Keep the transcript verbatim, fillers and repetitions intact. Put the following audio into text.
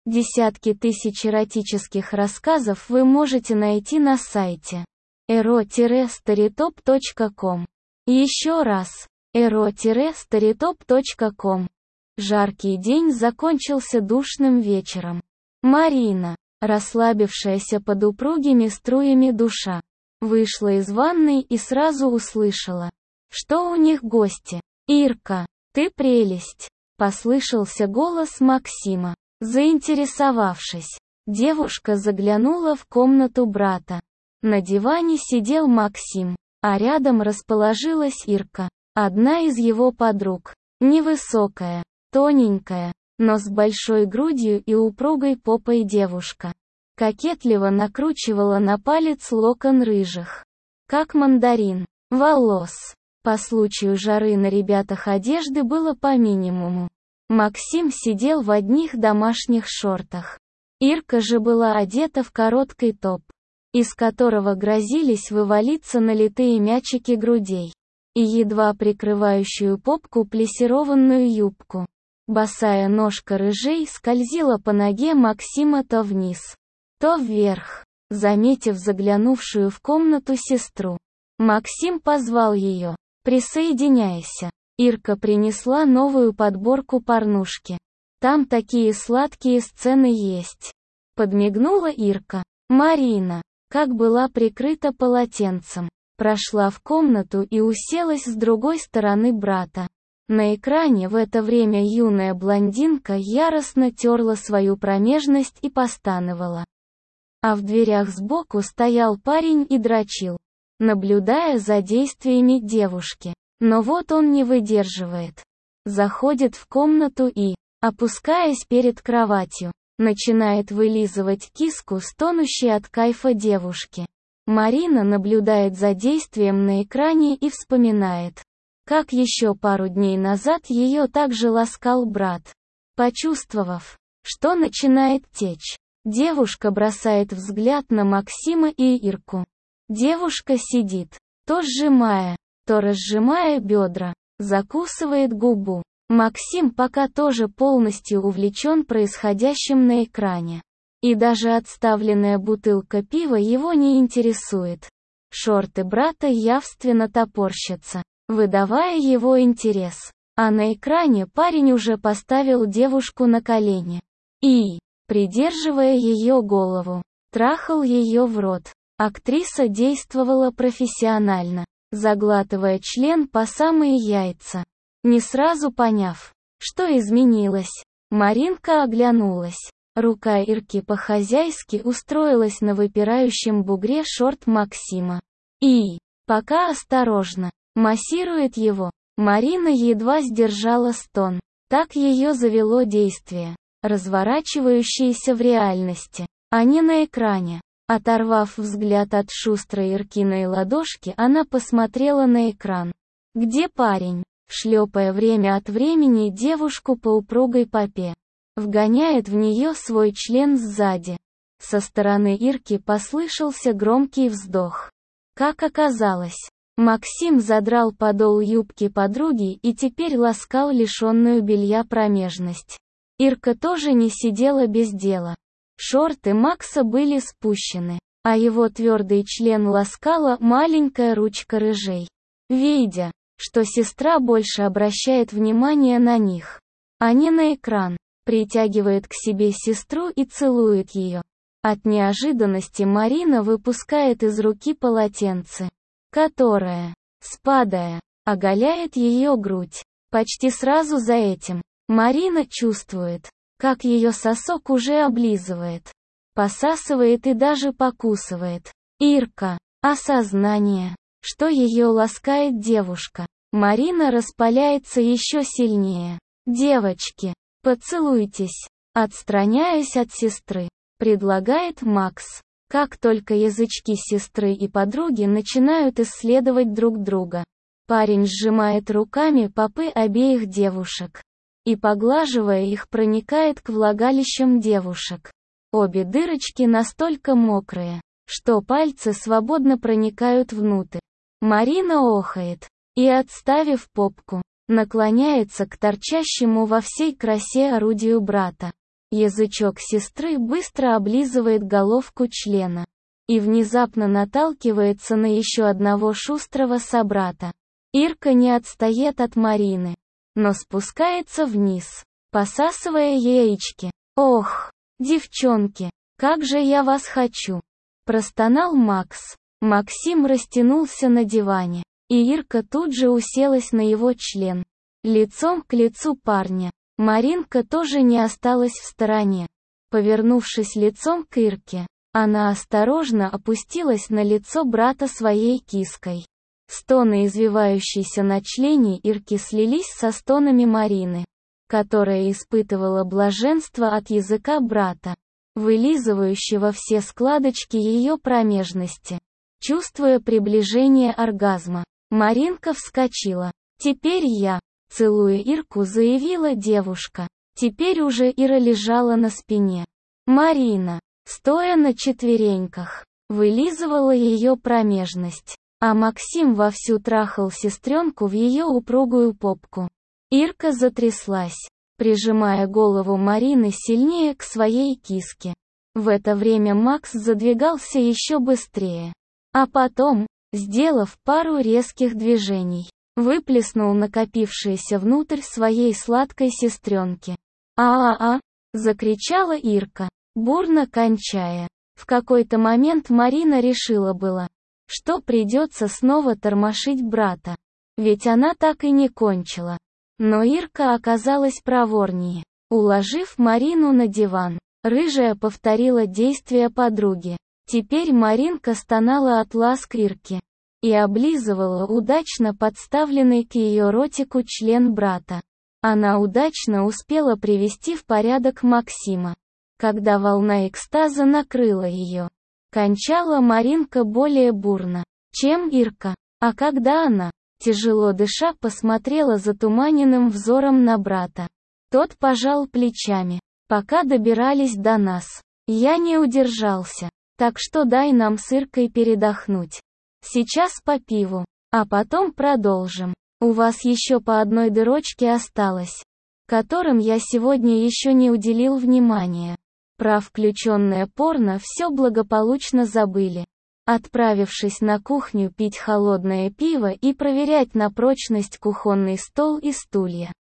Десятки тысяч эротических рассказов вы можете найти на сайте эро старитоп точка ком. Еще раз, эро старитоп точка ком. Жаркий день закончился душным вечером. Марина, расслабившаяся под упругими струями душа, вышла из ванной и сразу услышала, что у них гости. «Ирка, ты прелесть!» — послышался голос Максима. Заинтересовавшись, девушка заглянула в комнату брата. На диване сидел Максим, а рядом расположилась Ирка, одна из его подруг. Невысокая, тоненькая, но с большой грудью и упругой попой девушка кокетливо накручивала на палец локон рыжих, как мандарин, волос. По случаю жары на ребятах одежды было по минимуму. Максим сидел в одних домашних шортах. Ирка же была одета в короткий топ, из которого грозились вывалиться налитые мячики грудей, и едва прикрывающую попку плессированную юбку. Босая ножка рыжей скользила по ноге Максима то вниз, то вверх. Заметив заглянувшую в комнату сестру, Максим позвал ее: «Присоединяйся». Ирка принесла новую подборку порнушки. «Там такие сладкие сцены есть». Подмигнула Ирка. Марина, как была прикрыта полотенцем, прошла в комнату и уселась с другой стороны брата. На экране в это время юная блондинка яростно терла свою промежность и постановала. А в дверях сбоку стоял парень и дрочил, наблюдая за действиями девушки. Но вот он не выдерживает. Заходит в комнату и, опускаясь перед кроватью, начинает вылизывать киску стонущей от кайфа девушки. Марина наблюдает за действием на экране и вспоминает, как еще пару дней назад ее также ласкал брат. Почувствовав, что начинает течь, девушка бросает взгляд на Максима и Ирку. Девушка сидит, то сжимая, то разжимая бедра, закусывает губу. Максим пока тоже полностью увлечен происходящим на экране. И даже отставленная бутылка пива его не интересует. Шорты брата явственно топорщатся, выдавая его интерес. А на экране парень уже поставил девушку на колени и, придерживая ее голову, трахал ее в рот. Актриса действовала профессионально, заглатывая член по самые яйца. Не сразу поняв, что изменилось, Маринка оглянулась. Рука Ирки по-хозяйски устроилась на выпирающем бугре шорт Максима. И, пока осторожно, массирует его, Марина едва сдержала стон. Так ее завело действие, разворачивающееся в реальности, а не на экране. Оторвав взгляд от шустрой Иркиной ладошки, она посмотрела на экран, где парень, шлепая время от времени девушку по упругой попе, вгоняет в нее свой член сзади. Со стороны Ирки послышался громкий вздох. Как оказалось, Максим задрал подол юбки подруги и теперь ласкал лишенную белья промежность. Ирка тоже не сидела без дела. Шорты Макса были спущены, а его твердый член ласкала маленькая ручка рыжей. Видя, что сестра больше обращает внимание на них, а не на экран, притягивает к себе сестру и целует ее. От неожиданности Марина выпускает из руки полотенце, которое, спадая, оголяет ее грудь. Почти сразу за этим, Марина чувствует, как ее сосок уже облизывает, посасывает и даже покусывает. Ирка, осознание, что ее ласкает девушка. Марина распаляется еще сильнее. «Девочки, поцелуйтесь», отстраняясь от сестры, предлагает Макс. Как только язычки сестры и подруги начинают исследовать друг друга, парень сжимает руками попы обеих девушек и, поглаживая их, проникает к влагалищам девушек. Обе дырочки настолько мокрые, что пальцы свободно проникают внутрь. Марина охает и, отставив попку, наклоняется к торчащему во всей красе орудию брата. Язычок сестры быстро облизывает головку члена. И внезапно наталкивается на еще одного шустрого собрата. Ирка не отстает от Марины, но спускается вниз, посасывая яички. «Ох, девчонки, как же я вас хочу!» Простонал Макс. Максим растянулся на диване, и Ирка тут же уселась на его член, лицом к лицу парня. Маринка тоже не осталась в стороне. Повернувшись лицом к Ирке, она осторожно опустилась на лицо брата своей киской. Стоны извивающейся на члене Ирки слились со стонами Марины, которая испытывала блаженство от языка брата, вылизывающего все складочки ее промежности. Чувствуя приближение оргазма, Маринка вскочила. «Теперь я», — целуя Ирку, заявила девушка. Теперь уже Ира лежала на спине. Марина, стоя на четвереньках, вылизывала ее промежность, а Максим вовсю трахал сестренку в ее упругую попку. Ирка затряслась, прижимая голову Марины сильнее к своей киске. В это время Макс задвигался еще быстрее. А потом, сделав пару резких движений, выплеснул накопившееся внутрь своей сладкой сестренки. «А-а-а!» — закричала Ирка, бурно кончая. В какой-то момент Марина решила было, что придется снова тормошить брата, ведь она так и не кончила. Но Ирка оказалась проворнее. Уложив Марину на диван, рыжая повторила действия подруги. Теперь Маринка стонала от ласк Ирки и облизывала удачно подставленный к ее ротику член брата. Она удачно успела привести в порядок Максима, когда волна экстаза накрыла ее. Кончала Маринка более бурно, чем Ирка, а когда она, тяжело дыша, посмотрела затуманенным взором на брата, тот пожал плечами. «Пока добирались до нас, я не удержался. Так что дай нам с Иркой передохнуть. Сейчас по пиву, а потом продолжим. У вас еще по одной дырочке осталось, которым я сегодня еще не уделил внимания». Про включенное порно все благополучно забыли, отправившись на кухню пить холодное пиво и проверять на прочность кухонный стол и стулья.